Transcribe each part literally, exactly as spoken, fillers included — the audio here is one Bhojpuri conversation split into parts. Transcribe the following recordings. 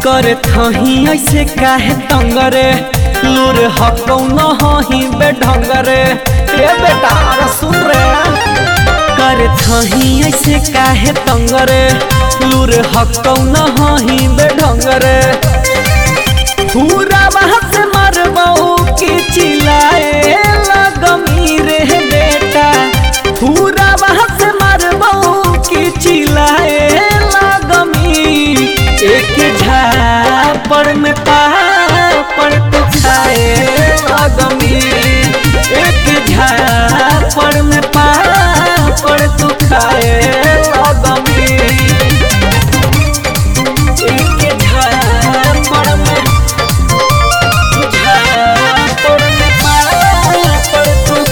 करे थही ऐसे काहे तंगरे लूर हकौ न हही बेढंगरे ए बेटा अरे सुन रे करे थही ऐसे काहे तंगरे लूर हकौ न हही बेढंगरे पूरा बात से मरबौ की चिल्लाए लगमी रे बेटा पूरा बात से मरबौ की चिल्लाए एक झापड़ में पापड़ तो खाए लगमी एक झापड़ में पापड़ तो खाए लगमी एक झापड़ में झापड़ में पापड़ तो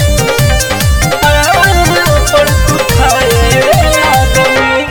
पापड़ तो खाए लगमी।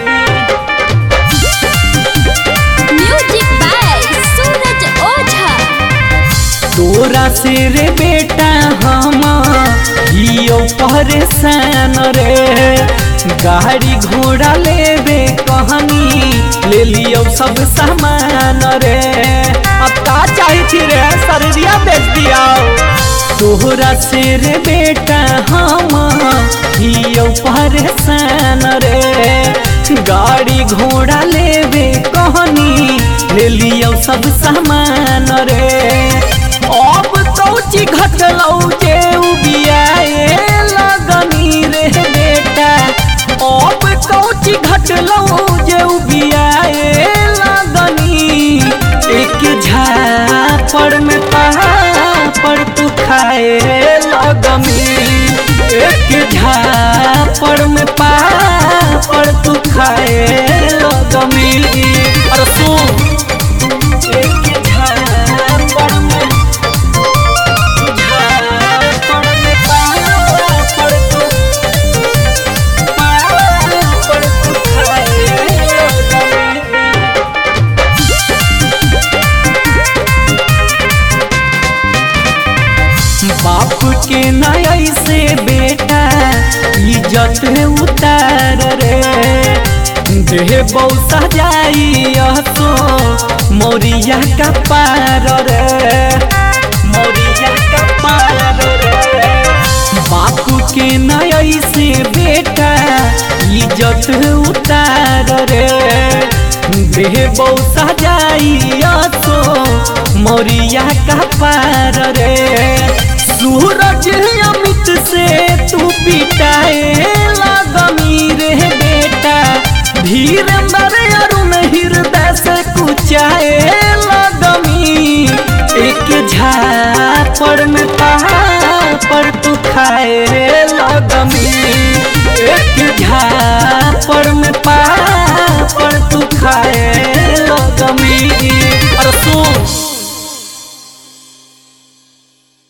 तोरा से रे बेटा हम हियो परेशान रे गाड़ी घोड़ा लेबे कहनी ले लियो सब सामान रे अब का चाही थी रे शरीरिया बेच दिया तोरा से रे बेटा हम हियो परेशान रे गाड़ी घोड़ा लेबे कहनी ले लियो सब सामान रे अब कौची घटलौ जे उबियाए लगनी रे बेटा अब कौची घटलौ जे उबियाए लगनी एक झापड़ में पापड़ तू खाए लगमी एक झापड़ में पापड़ तू खाए लगमी। अरे सुन एक झापड़ में बाप के नया से बेटा इज्जत उतार रे देह बौसा जाई तो मोरिया का पार रे मोरिया का पार रे बाप के नया से बेटा इज्जत उतार रे देह बौसा जाई तो मोरिया का पार रे सूरज अमित से तू पिटाए लगमी रे बेटा धीरेन्द्र अरुण हृदय से कुचाए लगमी एक झापड़ में पापड़ तू खाए लगमी एक झा